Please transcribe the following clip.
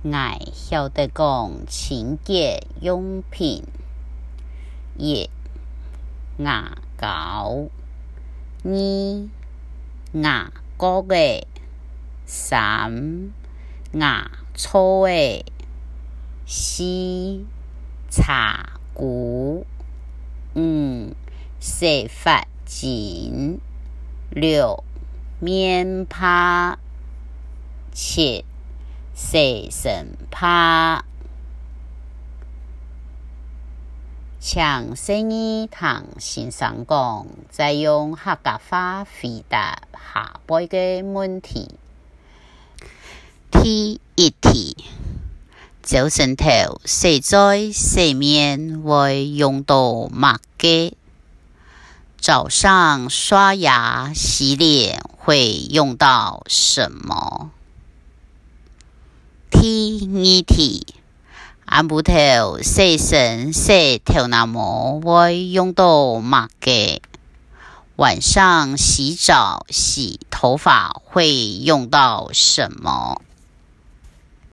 爱晓得讲清洁用品，一牙膏，二牙膏的，三牙刷的，四茶壶，五洗发精，六棉拍，七洗身拍。请生意堂先生讲，再用客家话回答下摆个问题。第一题，早晨头洗在洗面会用到乜嘅？早上刷牙洗脸会用到什么？第二题，暗晡頭洗身洗頭那麼會用到乜嘅？晚上洗澡洗頭髮會用到什麼？